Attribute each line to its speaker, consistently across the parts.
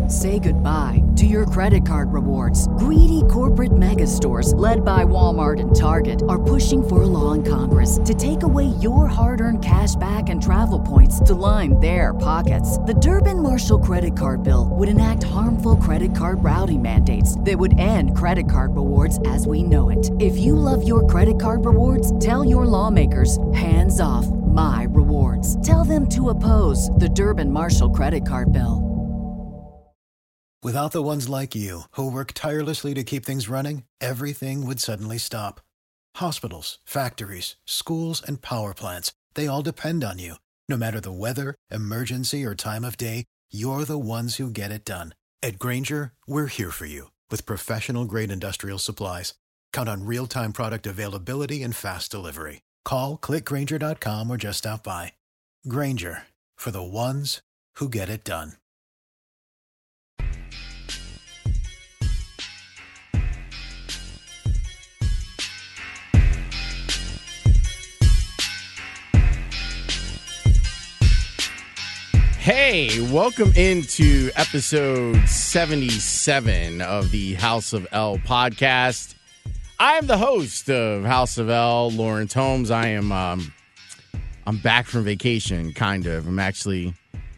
Speaker 1: Say goodbye to your credit card rewards. Greedy corporate mega stores, led by Walmart and Target, are pushing for a law in Congress to take away your hard-earned cash back and travel points to line their pockets. The Durbin-Marshall credit card bill would enact harmful credit card routing mandates that would end credit card rewards as we know it. If you love your credit card rewards, tell your lawmakers, hands off my rewards. Tell them to oppose the Durbin-Marshall credit card bill.
Speaker 2: Without the ones like you, who work tirelessly to keep things running, everything would suddenly stop. Hospitals, factories, schools, and power plants, they all depend on you. No matter the weather, emergency, or time of day, you're the ones who get it done. At Grainger, we're here for you with professional-grade industrial supplies. Count on real-time product availability and fast delivery. Call, click Grainger.com, or just stop by. Grainger, for the ones who get it done.
Speaker 3: Hey, welcome into episode 77 of the House of L podcast. I am the host of House of L, Lawrence Holmes. I'm back from vacation, kind of. I'm actually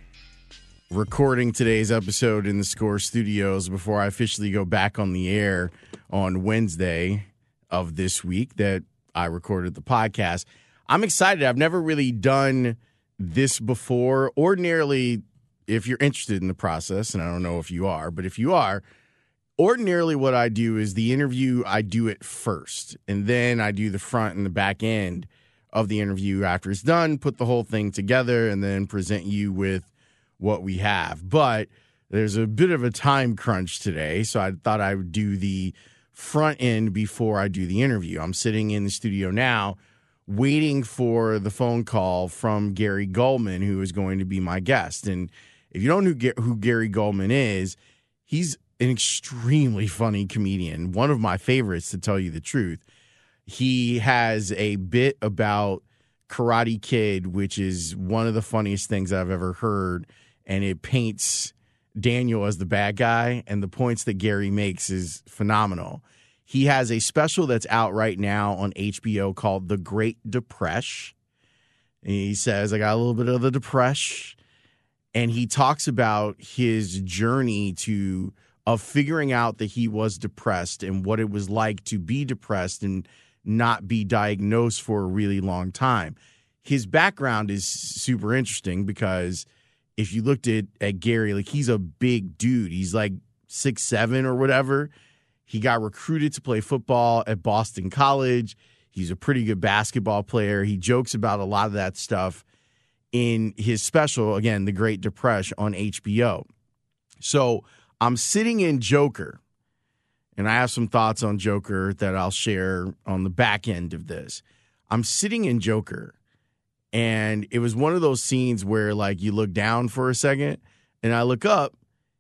Speaker 3: recording today's episode in the Score Studios before I officially go back on the air on Wednesday of this week that I recorded the podcast. I'm excited. I've never really done this before. Ordinarily, if you're interested in the process, and I don't know if you are, but if you are, ordinarily what I do is the interview, I do it first, and then I do the front and the back end of the interview after it's done, put the whole thing together, and then present you with what we have. But there's a bit of a time crunch today, so I thought I would do the front end before I do the interview. I'm sitting in the studio now waiting for the phone call from Gary Gulman, who is going to be my guest. And if you don't know who Gary Gulman is, he's an extremely funny comedian, one of my favorites, to tell you the truth. He has a bit about Karate Kid, which is one of the funniest things I've ever heard, and it paints Daniel as the bad guy, and the points that Gary makes is phenomenal. He has a special that's out right now on HBO called The Great Depression. And he says, I got a little bit of the depression. And he talks about his journey of figuring out that he was depressed and what it was like to be depressed and not be diagnosed for a really long time. His background is super interesting because if you looked at Gary, like, he's a big dude. He's like 6'7" or whatever. He got recruited to play football at Boston College. He's a pretty good basketball player. He jokes about a lot of that stuff in his special, again, The Great Depression on HBO. So I'm sitting in Joker, and I have some thoughts on Joker that I'll share on the back end of this. I'm sitting in Joker, and it was one of those scenes where, like, you look down for a second, and I look up,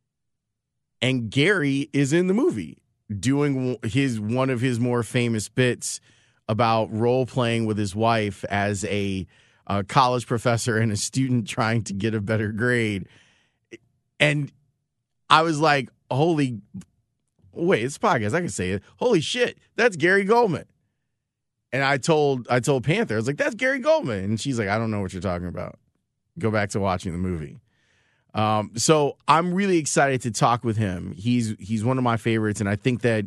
Speaker 3: and Gary is in the movie, doing one of his more famous bits about role playing with his wife as a college professor and a student trying to get a better grade. And I was like, wait, it's a podcast, I can say it. Holy shit, that's Gary Gulman. And I told Panther, I was like, that's Gary Gulman. And she's like, I don't know what you're talking about. Go back to watching the movie. So I'm really excited to talk with him. He's one of my favorites, and I think that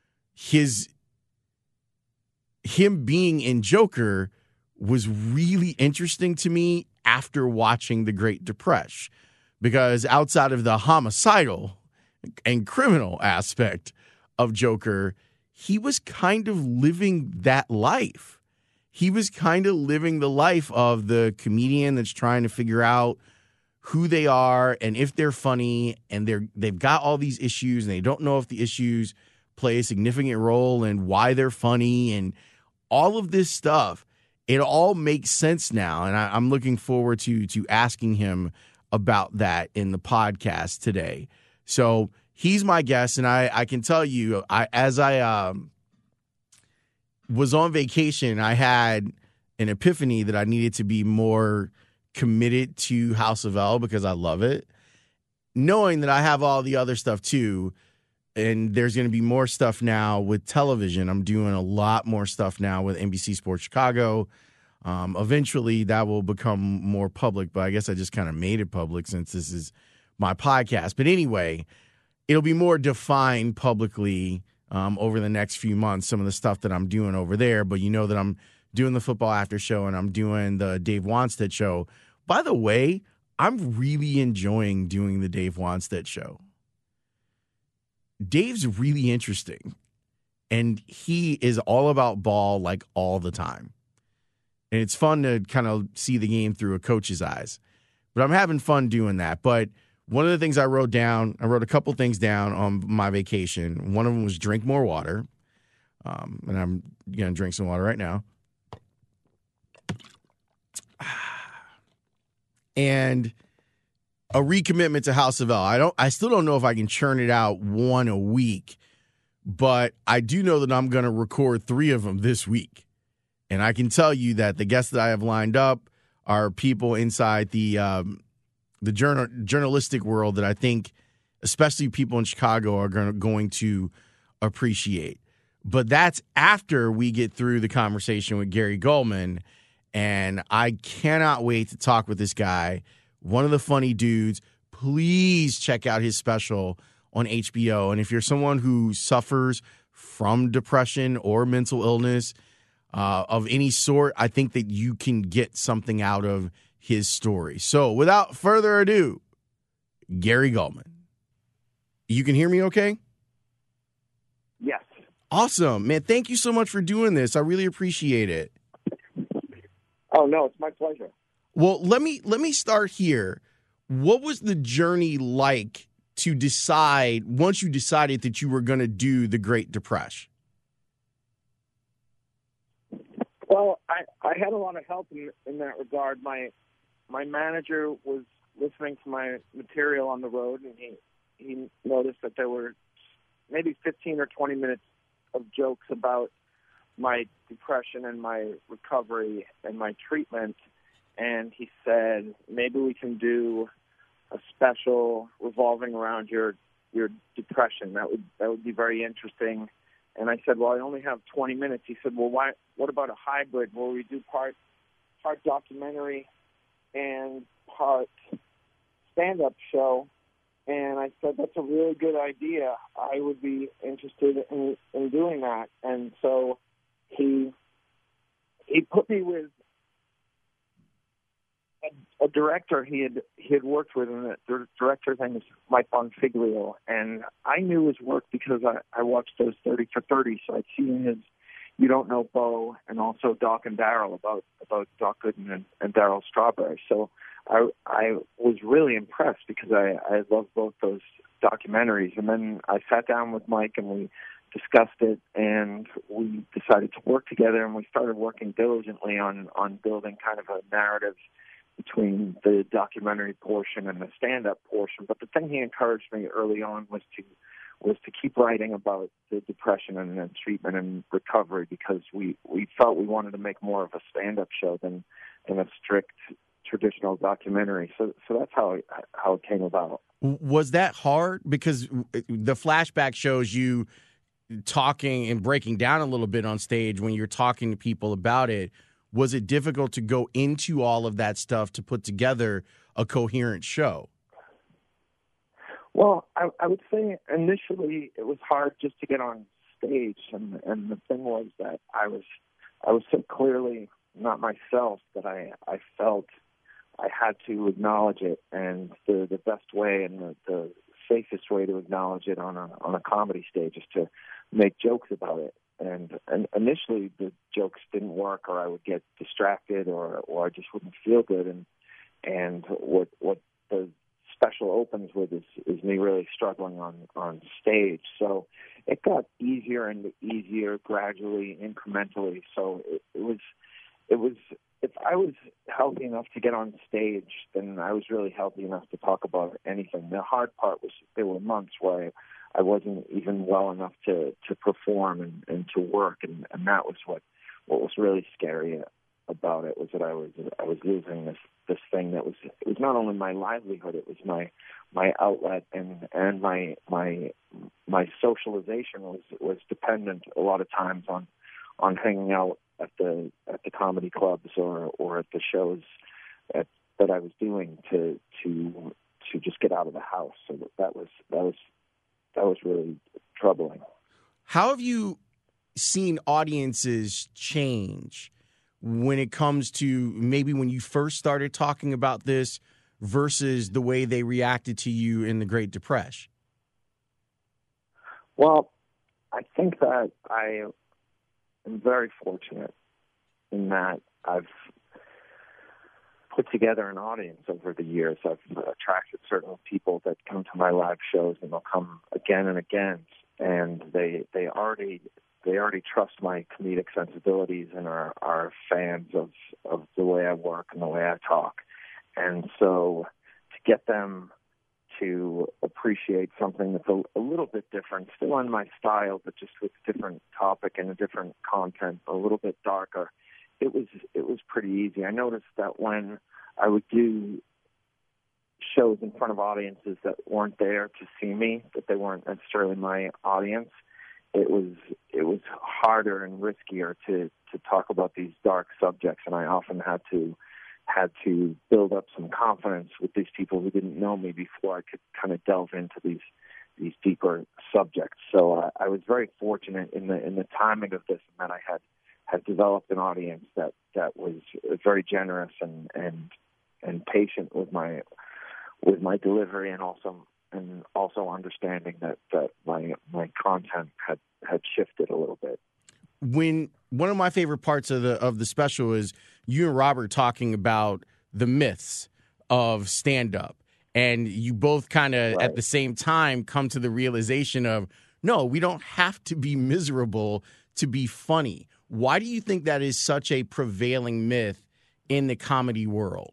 Speaker 3: him being in Joker was really interesting to me after watching The Great Depression, because outside of the homicidal and criminal aspect of Joker, he was kind of living that life. He was kind of living the life of the comedian that's trying to figure out who they are and if they're funny, and they've got all these issues and they don't know if the issues play a significant role in why they're funny and all of this stuff. It all makes sense now, and I'm looking forward to asking him about that in the podcast today. So he's my guest, and I can tell you, as I was on vacation, I had an epiphany that I needed to be more committed to House of L because I love it. knowing that I have all the other stuff too, and there's going to be more stuff now with television. I'm doing a lot more stuff now with NBC Sports Chicago. Eventually, that will become more public, but I guess I just kind of made it public since this is my podcast. But anyway, it'll be more defined publicly over the next few months, some of the stuff that I'm doing over there. But you know that I'm doing the Football After Show and I'm doing the Dave Wanstead Show. By the way, I'm really enjoying doing the Dave Wanstead Show. Dave's really interesting, and he is all about ball like all the time. And it's fun to kind of see the game through a coach's eyes. But I'm having fun doing that. But one of the things I wrote a couple things down on my vacation. One of them was drink more water. And I'm going to drink some water right now. And a recommitment to House of L. I still don't know if I can churn it out one a week, but I do know that I'm going to record 3 of them this week. And I can tell you that the guests that I have lined up are people inside the journalistic world that I think, especially people in Chicago, are going to appreciate. But that's after we get through the conversation with Gary Gulman, and I cannot wait to talk with this guy, one of the funny dudes. Please check out his special on HBO. And if you're someone who suffers from depression or mental illness of any sort, I think that you can get something out of his story. So without further ado, Gary Gulman. You can hear me okay?
Speaker 4: Yes.
Speaker 3: Awesome. Man, thank you so much for doing this. I really appreciate it.
Speaker 4: Oh, no, it's my pleasure.
Speaker 3: Well, let me start here. What was the journey like to decide, once you decided that you were going to do the Great Depression?
Speaker 4: Well, I had a lot of help in that regard. My manager was listening to my material on the road, and he noticed that there were maybe 15 or 20 minutes of jokes about my depression and my recovery and my treatment. And he said, maybe we can do a special revolving around your depression. That would be very interesting. And I said, well, I only have 20 minutes. He said, well, what about a hybrid where we do part documentary and part stand-up show? And I said, that's a really good idea. I would be interested in doing that. And so he put me with a director he had worked with, and the director's name is Mike Bonfiglio. And I knew his work because I watched those 30 for 30, so I'd seen his You Don't Know Bo and also Doc and Daryl about Doc Gooden and Daryl Strawberry. So I was really impressed because I loved both those documentaries. And then I sat down with Mike and we discussed it, and we decided to work together, and we started working diligently on building kind of a narrative between the documentary portion and the stand-up portion. But the thing he encouraged me early on was to keep writing about the depression and then treatment and recovery, because we felt we wanted to make more of a stand-up show than a strict traditional documentary. So that's how it came about.
Speaker 3: Was that hard? Because the flashback shows you talking and breaking down a little bit on stage when you're talking to people about it. Was it difficult to go into all of that stuff to put together a coherent show?
Speaker 4: Well, I would say initially it was hard just to get on stage, and the thing was that I was so clearly not myself that I felt I had to acknowledge it, and the best way and the safest way to acknowledge it on a comedy stage is to make jokes about it. And initially the jokes didn't work, or I would get distracted, or I just wouldn't feel good. And what the special opens with is me really struggling on stage. So it got easier and easier gradually, incrementally. So it was if I was healthy enough to get on stage, then I was really healthy enough to talk about anything. The hard part was there were months where I wasn't even well enough to perform and to work, and that was what was really scary about it was that I was losing this thing that it was not only my livelihood, it was my outlet, and my socialization was dependent a lot of times on hanging out at the comedy clubs or at the shows that I was doing to just get out of the house. So that was really troubling.
Speaker 3: How have you seen audiences change when it comes to maybe when you first started talking about this versus the way they reacted to you in the Great Depression?
Speaker 4: Well, I think that I am very fortunate in that I've put together an audience over the years. I've attracted certain people that come to my live shows, and they'll come again and again, and they already trust my comedic sensibilities and are fans of the way I work and the way I talk. And so to get them to appreciate something that's a little bit different, still in my style, but just with a different topic and a different content, a little bit darker, it was pretty easy. I noticed that when I would do shows in front of audiences that weren't there to see me, that they weren't necessarily my audience, it was harder and riskier to talk about these dark subjects, and I often had to build up some confidence with these people who didn't know me before I could kind of delve into these deeper subjects. So I was very fortunate in the timing of this, and that I had developed an audience that was very generous and patient with my delivery, and also understanding that my content had shifted a little bit.
Speaker 3: When one of my favorite parts of the special is you and Robert talking about the myths of stand-up, and you both kind of
Speaker 4: Right.
Speaker 3: at the same time come to the realization of, no, we don't have to be miserable to be funny. Why do you think that is such a prevailing myth in the comedy world?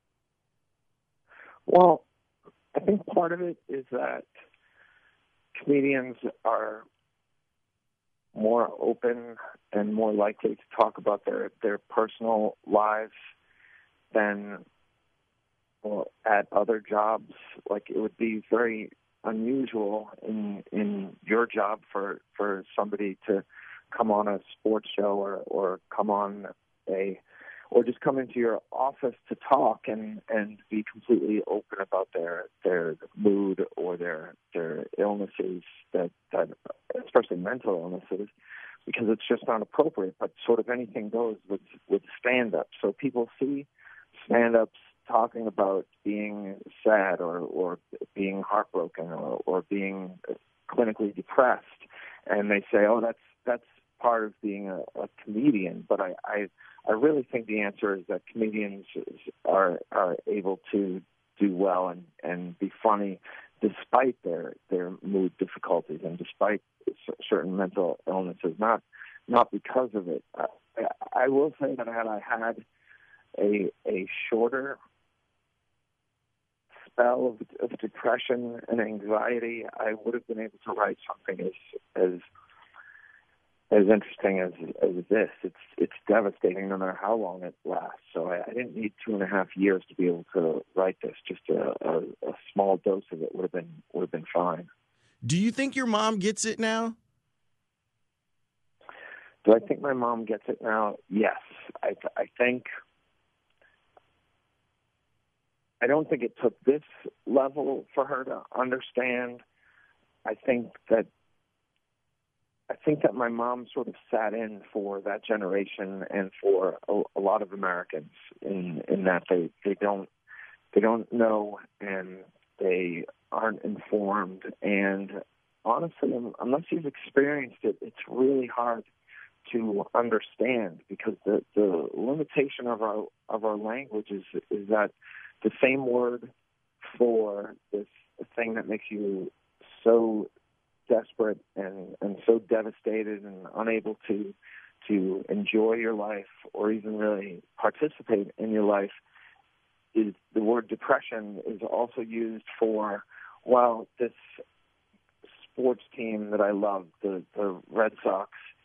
Speaker 4: Well, I think part of it is that comedians are more open and more likely to talk about their personal lives than at other jobs. Like, it would be very unusual in your job for somebody to come on a sports show or come on or just come into your office to talk and be completely open about their mood or their illnesses, that especially mental illnesses, because it's just not appropriate. But sort of anything goes with stand-up. So people see stand-ups talking about being sad or being heartbroken or being clinically depressed, and they say, "Oh, that's part of being a comedian." But I really think the answer is that comedians are able to do well and be funny despite their mood difficulties and despite certain mental illnesses, not because of it. I will say that had I had a shorter spell of depression and anxiety, I would have been able to write something as interesting as this. It's devastating no matter how long it lasts. So I didn't need 2.5 years to be able to write this. Just a small dose of it would have been fine.
Speaker 3: Do you think your mom gets it now?
Speaker 4: Do I think my mom gets it now? Yes. I don't think it took this level for her to understand. I think that my mom sort of sat in for that generation and for a lot of Americans in that they don't know and they aren't informed, and honestly, unless you've experienced it, it's really hard to understand, because the limitation of our language is that the same word for this thing that makes you so desperate and so devastated and unable to enjoy your life or even really participate in your life, is the word depression is also used for, well, this sports team that I love, the Red Sox,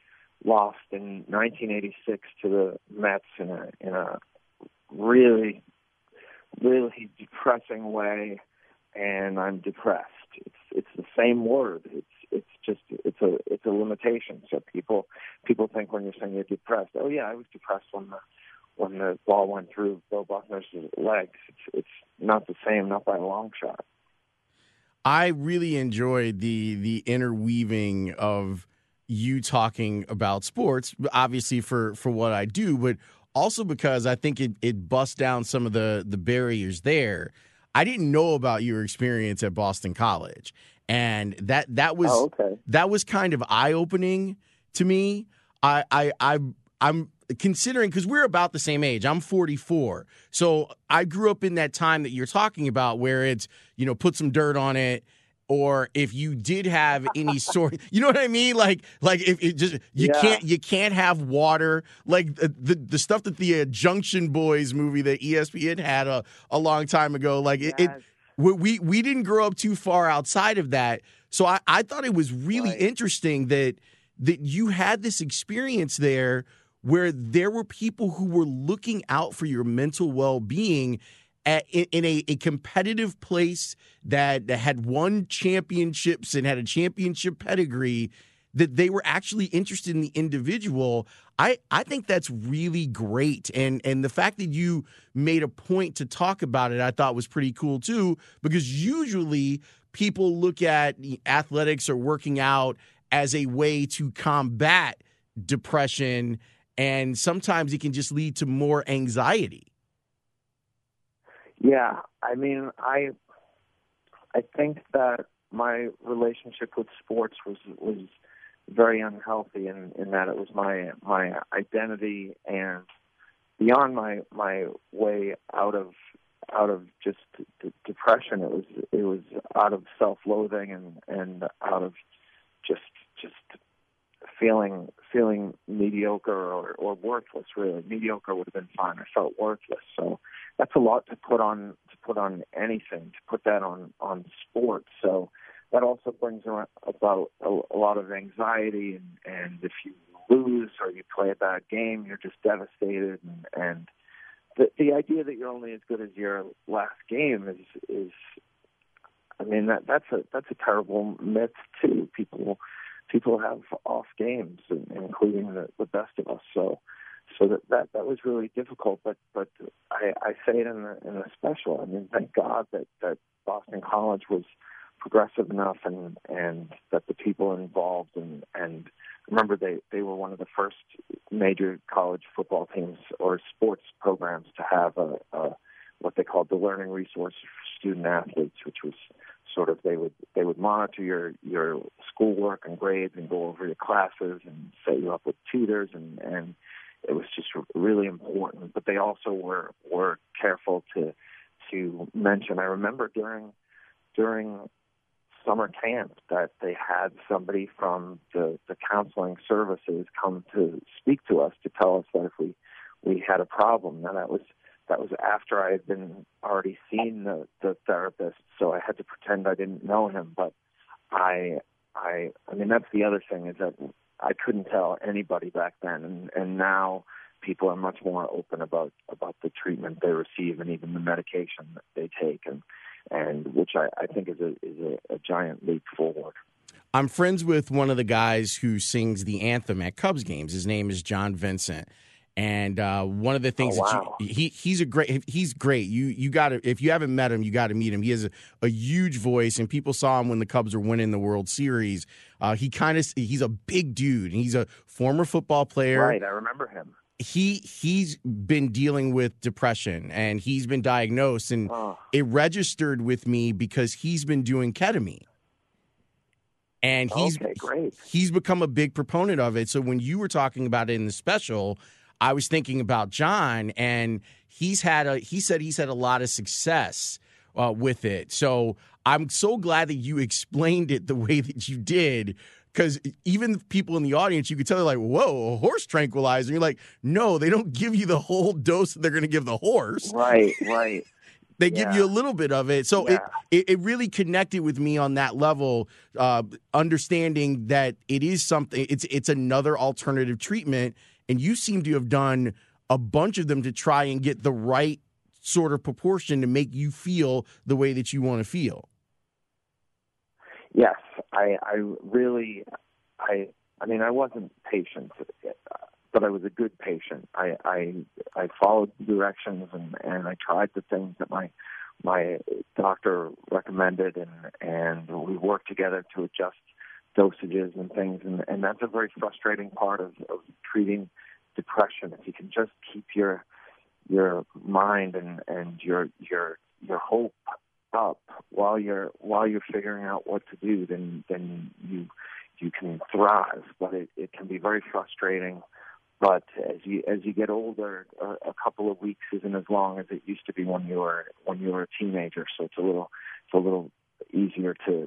Speaker 4: lost in 1986 to the Mets in a really, really depressing way, and I'm depressed. It's the same word. It's a limitation. So people think when you're saying you're depressed, oh yeah, I was depressed when the ball went through Bill Buckner's legs. It's not the same, not by a long shot.
Speaker 3: I really enjoyed the interweaving of you talking about sports, obviously for what I do, but also because I think it busts down some of the barriers there. I didn't know about your experience at Boston College, and that was that was kind of eye-opening to me. I'm considering, because we're about the same age. I'm 44, so I grew up in that time that you're talking about, where it's, put some dirt on it. Or if you did have any sort, you know what I mean? Like if it just you can't have water, like the stuff that the Junction Boys movie that ESPN had a long time ago. Like we didn't grow up too far outside of that. So I thought it was really interesting that you had this experience there where there were people who were looking out for your mental well-being in a competitive place that had won championships and had a championship pedigree, that they were actually interested in the individual. I think that's really great. And the fact that you made a point to talk about it, I thought was pretty cool too, because usually people look at athletics or working out as a way to combat depression, and sometimes it can just lead to more anxiety.
Speaker 4: Yeah, I mean, I think that my relationship with sports was very unhealthy in that it was my identity, and beyond my way out of just depression, it was out of self-loathing and out of just feeling mediocre or worthless. Really, mediocre would have been fine. I felt worthless. So that's a lot to put on anything. To put that on sports. So that also brings about a lot of anxiety. And if you lose or you play a bad game, you're just devastated. And the idea that you're only as good as your last game is I mean, that's a terrible myth too. People have off games, including the best of us. So that was really difficult. But I say it in the special. I mean, thank God that Boston College was progressive enough, and that the people involved and remember they were one of the first major college football teams or sports programs to have a what they called the learning resource for student athletes, which was sort of they would monitor your schoolwork and grades and go over your classes and set you up with tutors, and it was just really important. But they also were careful to mention. I remember during summer camp that they had somebody from the counseling services come to speak to us to tell us that if we had a problem. Now that was after I had been already seen the therapist, so I had to pretend I didn't know him. But I mean, that's the other thing, is that I couldn't tell anybody back then, and now people are much more open about the treatment they receive and even the medication that they take, and which I think is a giant leap forward.
Speaker 3: I'm friends with one of the guys who sings the anthem at Cubs games. His name is John Vincent. And one of the things he's great. You got to, if you haven't met him, you got to meet him. He has a huge voice, and people saw him when the Cubs were winning the World Series. He's a big dude, and he's a former football player.
Speaker 4: Right, I remember him.
Speaker 3: He's been dealing with depression, and he's been diagnosed, and it registered with me because he's been doing ketamine. And he's become a big proponent of it. So when you were talking about it in the special, I was thinking about John, and he said he's had a lot of success with it. So I'm so glad that you explained it the way that you did, because even people in the audience, you could tell they're like, whoa, a horse tranquilizer. And you're like, no, they don't give you the whole dose that they're going to give the horse.
Speaker 4: Right.
Speaker 3: They give you a little bit of it. So it really connected with me on that level, understanding that it is something, it's another alternative treatment. And you seem to have done a bunch of them to try and get the right sort of proportion to make you feel the way that you want to feel.
Speaker 4: Yes, I mean, I wasn't patient, but I was a good patient. I followed the directions and I tried the things that my doctor recommended, and we worked together to adjust dosages and things. And that's a very frustrating part of treating depression. If you can just keep your mind and your hope up while you're figuring out what to do, then you can thrive. But it can be very frustrating. But as you get older, a couple of weeks isn't as long as it used to be when you were a teenager. So it's a little easier to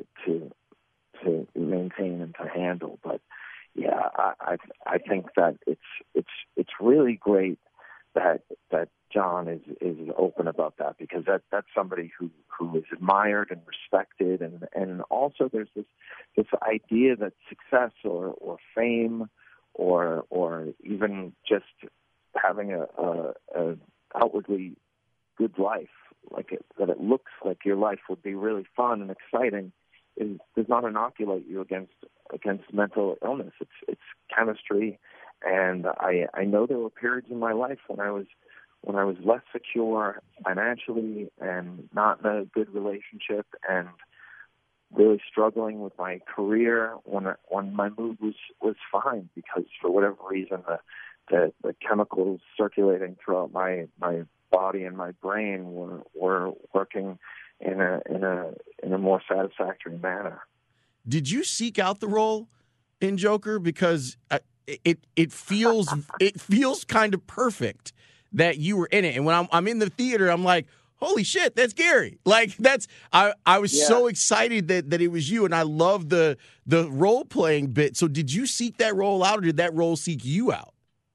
Speaker 4: maintain and to handle. But yeah, I think that it's really great that John is open about that, because that's somebody who is admired and respected, and also there's this idea that success or fame or even just having a outwardly good life, that it looks like your life would be really fun and exciting, does not inoculate you against mental illness. It's chemistry, and I know there were periods in my life when I was less secure financially and not in a good relationship and really struggling with my career when my mood was fine, because for whatever reason the chemicals circulating throughout my body and my brain were working in a more satisfactory manner.
Speaker 3: Did you seek out the role in Joker? Because it feels kind of perfect that you were in it, and when I'm in the theater, I'm like, holy shit, that's Gary. I was so excited that it was you, and I love the role playing bit. So did you seek that role out, or did that role seek you out?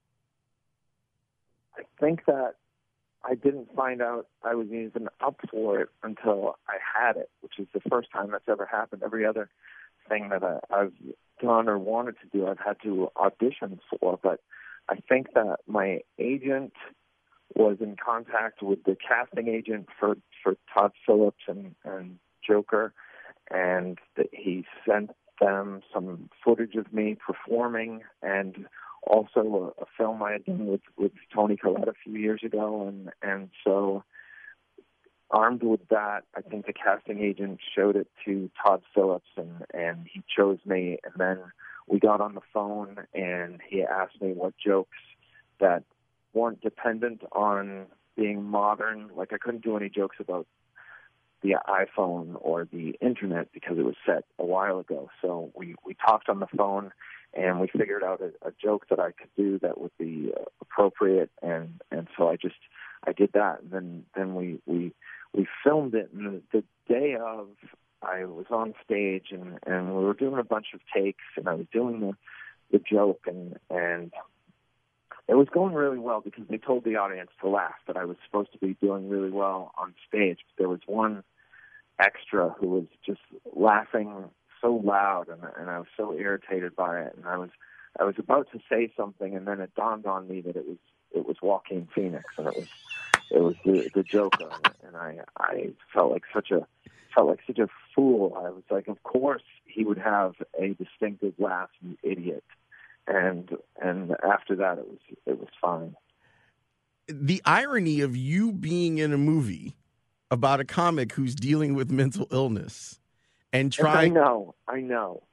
Speaker 4: I think that I didn't find out I was even up for it until I had it, which is the first time that's ever happened. Every other thing that I've done or wanted to do, I've had to audition for. But I think that my agent was in contact with the casting agent for Todd Phillips and Joker, and that he sent them some footage of me performing, and also a film I had done with Toni Collette a few years ago, and so armed with that, I think the casting agent showed it to Todd Phillips, and he chose me. And then we got on the phone, and he asked me what jokes that weren't dependent on being modern. Like, I couldn't do any jokes about the iPhone or the internet because it was set a while ago. So we talked on the phone, and we figured out a joke that I could do that would be appropriate, and so I did that, and then we filmed it. And the day of, I was on stage, and we were doing a bunch of takes, and I was doing the joke, and it was going really well because they told the audience to laugh, that I was supposed to be doing really well on stage. But there was one extra who was just laughing so loud, and I was so irritated by it. And I was about to say something, and then it dawned on me that it was Joaquin Phoenix, and it was the Joker, and I felt like such a fool. I was like, of course he would have a distinctive laugh, you idiot. And after that, it was fine.
Speaker 3: The irony of you being in a movie about a comic who's dealing with mental illness and trying.
Speaker 4: I know.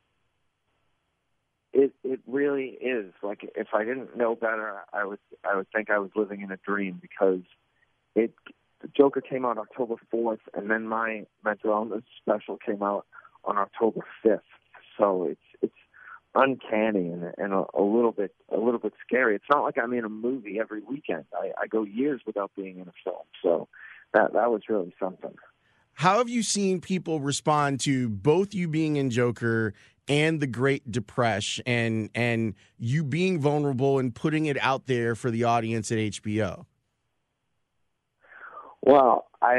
Speaker 4: It really is. Like, if I didn't know better, I would think I was living in a dream, because the Joker came out October 4th, and then my mental illness special came out on October 5th. So it's uncanny and a little bit scary. It's not like I'm in a movie every weekend. I go years without being in a film. So that was really something.
Speaker 3: How have you seen people respond to both you being in Joker and the Great Depression, and you being vulnerable and putting it out there for the audience at HBO?
Speaker 4: Well, I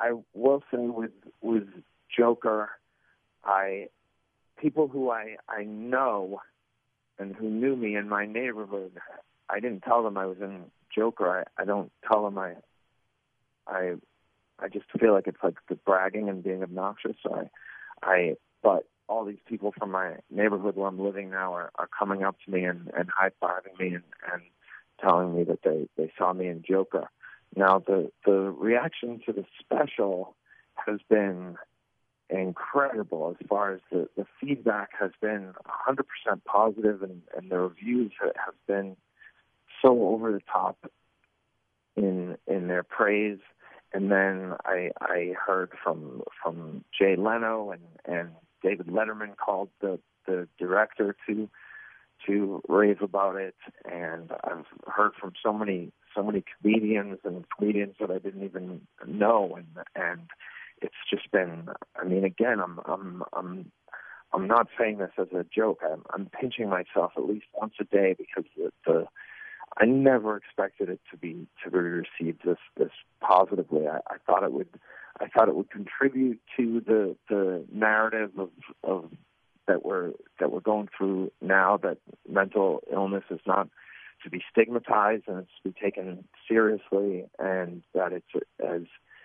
Speaker 4: I will say with Joker, people who I know and who knew me in my neighborhood, I didn't tell them I was in Joker. I don't tell them I just feel like it's like the bragging and being obnoxious. So but all these people from my neighborhood where I'm living now are coming up to me and high-fiving me and telling me that they saw me in Joker. Now, the reaction to the special has been incredible. As far as the feedback has been 100% positive, and the reviews have been so over the top in their praise. And then I heard from Jay Leno and David Letterman called the director to rave about it, and I've heard from so many comedians that I didn't even know, and it's just been. I mean, again, I'm not saying this as a joke. I'm pinching myself at least once a day because I never expected it to be received this positively. I thought it would contribute to the narrative of that we're going through now, that mental illness is not to be stigmatized and it's to be taken seriously, and that it's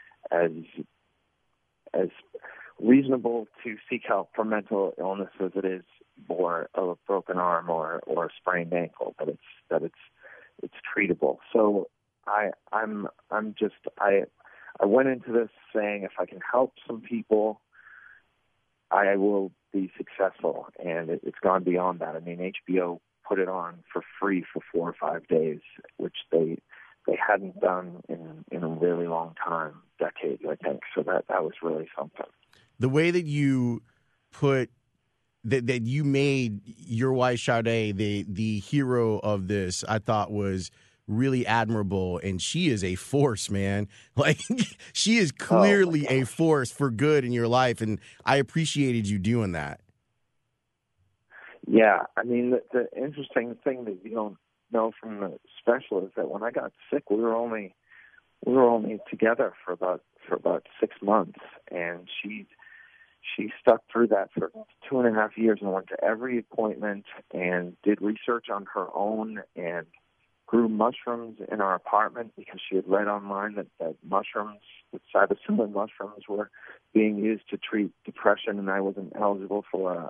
Speaker 4: as reasonable to seek help for mental illness as it is for a broken arm or a sprained ankle, that it's treatable. So I went into this saying, if I can help some people, I will be successful, and it's gone beyond that. I mean, HBO put it on for free for 4 or 5 days, which they hadn't done in a really long time, decades, I think. So that was really something.
Speaker 3: The way that you put that you made your wife Sade the hero of this, I thought was really admirable, and she is a force, man. Like, she is clearly a force for good in your life, and I appreciated you doing that.
Speaker 4: Yeah, I mean, the interesting thing that you don't know from the special is that when I got sick, we were only together for about 6 months, and she stuck through that for 2.5 years and went to every appointment and did research on her own and grew mushrooms in our apartment because she had read online that mushrooms, that psilocybin mushrooms, were being used to treat depression, and I wasn't eligible for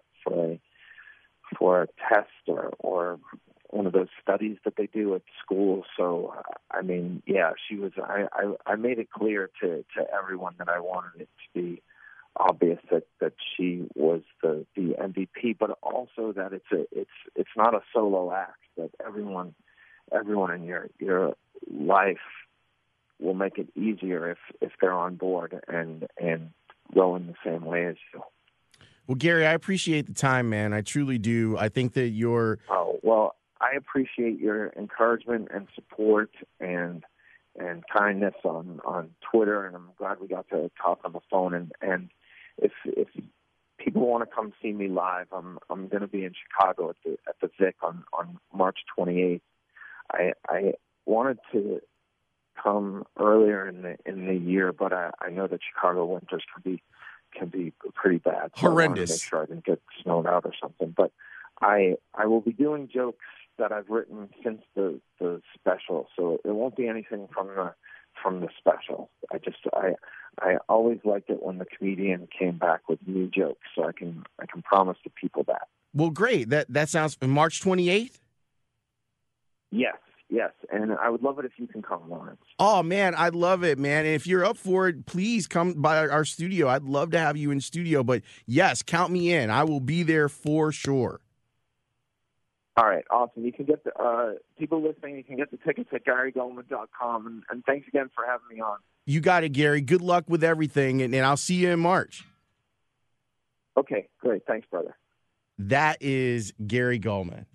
Speaker 4: a test or one of those studies that they do at school. So, I mean, yeah, she was. I made it clear to everyone that I wanted it to be obvious that she was the MVP, but also that it's not a solo act, that everyone in your life will make it easier if they're on board and go in the same way as you.
Speaker 3: Well, Gary, I appreciate the time, man. I truly do. I think that you're...
Speaker 4: Oh, well, I appreciate your encouragement and support and kindness on Twitter, and I'm glad we got to talk on the phone. And if people want to come see me live, I'm going to be in Chicago at the Vic on March 28th. I wanted to come earlier in the year, but I know that Chicago winters can be pretty bad. So
Speaker 3: horrendous.
Speaker 4: I wanted to make sure I didn't get snowed out or something. But I will be doing jokes that I've written since the special, so it won't be anything from the special. I always liked it when the comedian came back with new jokes, so I can promise the people that.
Speaker 3: Well, great. That sounds March 28th.
Speaker 4: Yes, and I would love it if you can come, Lawrence.
Speaker 3: Oh, man, I'd love it, man. And if you're up for it, please come by our studio. I'd love to have you in studio. But, yes, count me in. I will be there for sure.
Speaker 4: All right, awesome. You can get people listening, you can get the tickets at GaryGoldman.com. And thanks again for having me on.
Speaker 3: You got it, Gary. Good luck with everything, and I'll see you in March.
Speaker 4: Okay, great. Thanks, brother.
Speaker 3: That is Gary Gulman.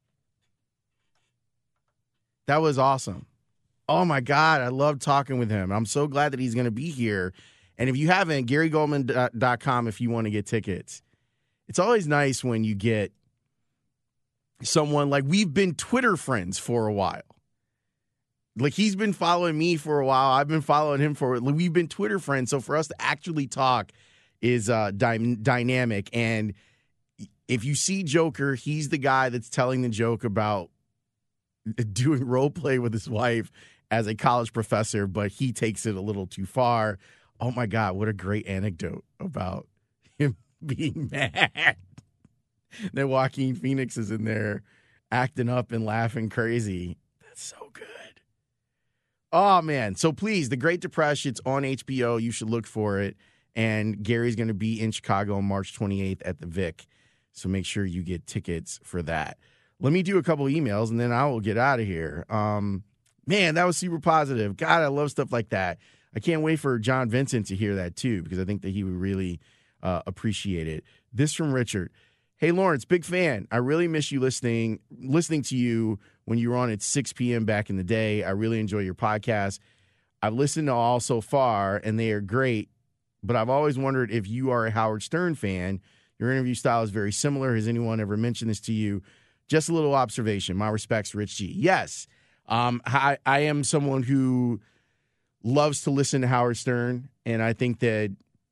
Speaker 3: That was awesome. Oh, my God. I love talking with him. I'm so glad that he's going to be here. And if you haven't, GaryGoldman.com if you want to get tickets. It's always nice when you get someone like we've been Twitter friends for a while. Like, he's been following me for a while. I've been following him we've been Twitter friends. So for us to actually talk is dynamic. And if you see Joker, he's the guy that's telling the joke about doing role play with his wife as a college professor, but he takes it a little too far. Oh my God, what a great anecdote about him being mad. Then Joaquin Phoenix is in there acting up and laughing crazy. That's so good. Oh, man. So please, The Great Depression, it's on HBO. You should look for it. And Gary's going to be in Chicago on March 28th at the Vic. So make sure you get tickets for that. Let me do a couple emails, and then I will get out of here. Man, that was super positive. God, I love stuff like that. I can't wait for John Vincent to hear that, too, because I think that he would really appreciate it. This from Richard. Hey, Lawrence, big fan. I really miss you listening to you when you were on at 6 p.m. back in the day. I really enjoy your podcast. I've listened to all so far, and they are great, but I've always wondered if you are a Howard Stern fan. Your interview style is very similar. Has anyone ever mentioned this to you? Just a little observation. My respects, Rich G. Yes, I am someone who loves to listen to Howard Stern, and I think that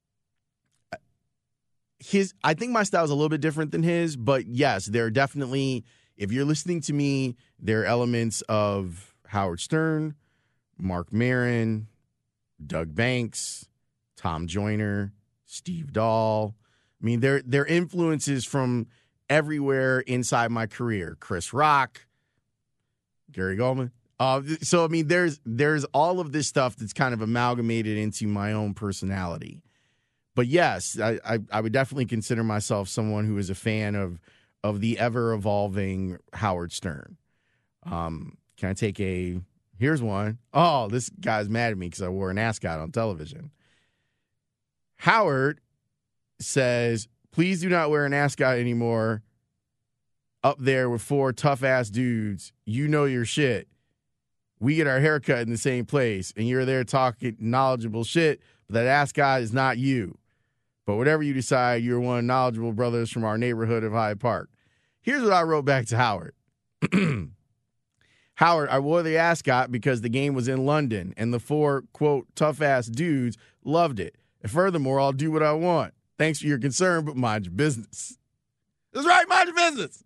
Speaker 3: I think my style is a little bit different than his, but yes, there are definitely, if you're listening to me, there are elements of Howard Stern, Mark Maron, Doug Banks, Tom Joyner, Steve Dahl. I mean, they're influences from everywhere inside my career. Chris Rock, Gary Goldman. So, I mean, there's all of this stuff that's kind of amalgamated into my own personality. But yes, I would definitely consider myself someone who is a fan of the ever-evolving Howard Stern. Can I take here's one. Oh, this guy's mad at me because I wore an ascot on television. Howard says, please do not wear an ascot anymore up there with 4 tough-ass dudes. You know your shit. We get our haircut in the same place, and you're there talking knowledgeable shit, but that ascot is not you. But whatever you decide, you're one of knowledgeable brothers from our neighborhood of Hyde Park. Here's what I wrote back to Howard. Howard, I wore the ascot because the game was in London, and the 4, quote, tough-ass dudes loved it. And furthermore, I'll do what I want. Thanks for your concern, but mind your business. That's right, mind your business.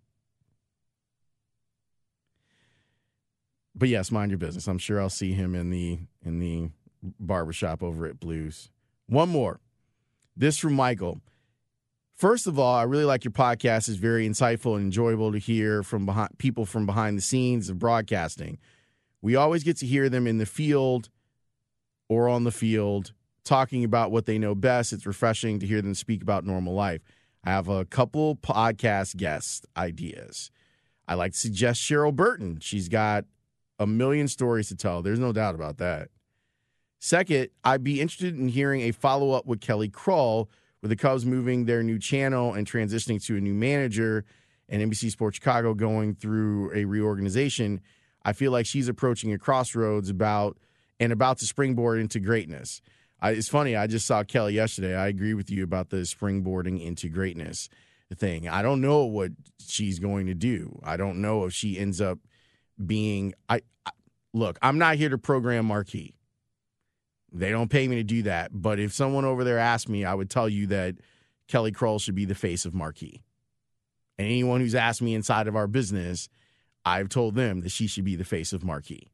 Speaker 3: But yes, mind your business. I'm sure I'll see him in the barbershop over at Blues. One more. This from Michael. First of all, I really like your podcast. It's very insightful and enjoyable to hear from people from behind the scenes of broadcasting. We always get to hear them in the field or on the field talking about what they know best. It's refreshing to hear them speak about normal life. I have a couple podcast guest ideas. I like to suggest Cheryl Burton. She's got a million stories to tell. There's no doubt about that. Second, I'd be interested in hearing a follow-up with Kelly Kroll, with the Cubs moving their new channel and transitioning to a new manager and NBC Sports Chicago going through a reorganization. I feel like she's approaching a crossroads about to springboard into greatness. It's funny, I just saw Kelly yesterday. I agree with you about the springboarding into greatness thing. I don't know what she's going to do. I don't know if she ends up being look, I'm not here to program Marquee. They don't pay me to do that. But if someone over there asked me, I would tell you that Kelly Kroll should be the face of Marquee. And anyone who's asked me inside of our business, I've told them that she should be the face of Marquee.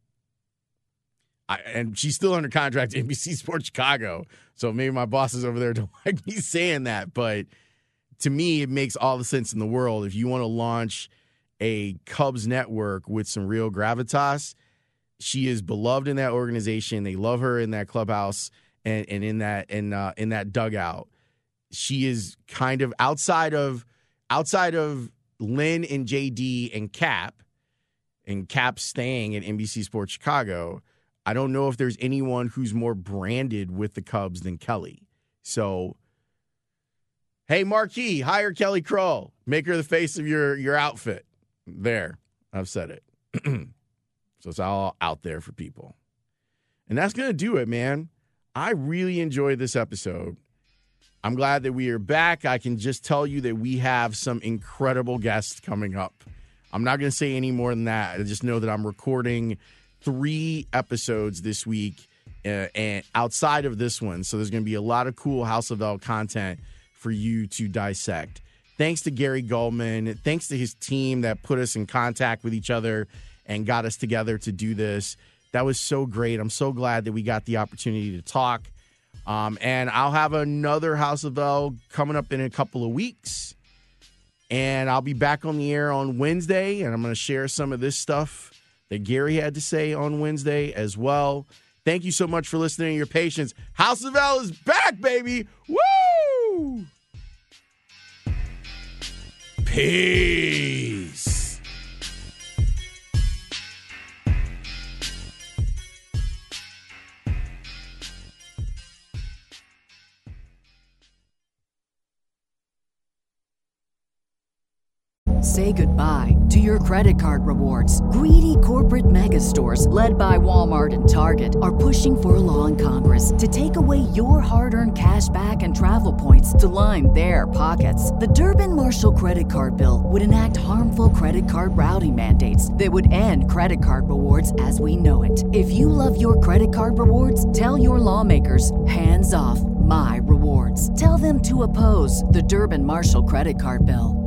Speaker 3: And she's still under contract to NBC Sports Chicago. So maybe my bosses over there don't like me saying that. But to me, it makes all the sense in the world. If you want to launch a Cubs network with some real gravitas, she is beloved in that organization. They love her in that clubhouse and in that dugout. She is kind of outside of Lynn and JD and Cap staying at NBC Sports Chicago. I don't know if there's anyone who's more branded with the Cubs than Kelly. So, hey, Marquee, hire Kelly Kroll. Make her the face of your outfit. There, I've said it. So it's all out there for people. And that's going to do it, man. I really enjoyed this episode. I'm glad that we are back. I can just tell you that we have some incredible guests coming up. I'm not going to say any more than that. I just know that I'm recording 3 episodes this week and outside of this one. So there's going to be a lot of cool House of L content for you to dissect. Thanks to Gary Goldman. Thanks to his team that put us in contact with each other and got us together to do this. That was so great. I'm so glad that we got the opportunity to talk. And I'll have another House of L coming up in a couple of weeks. And I'll be back on the air on Wednesday, and I'm going to share some of this stuff that Gary had to say on Wednesday as well. Thank you so much for listening and your patience. House of L is back, baby. Woo! Peace.
Speaker 1: Say goodbye to your credit card rewards. Greedy corporate mega stores, led by Walmart and Target, are pushing for a law in Congress to take away your hard-earned cash back and travel points to line their pockets. The Durbin-Marshall credit card bill would enact harmful credit card routing mandates that would end credit card rewards as we know it. If you love your credit card rewards, tell your lawmakers, hands off my rewards. Tell them to oppose the Durbin-Marshall credit card bill.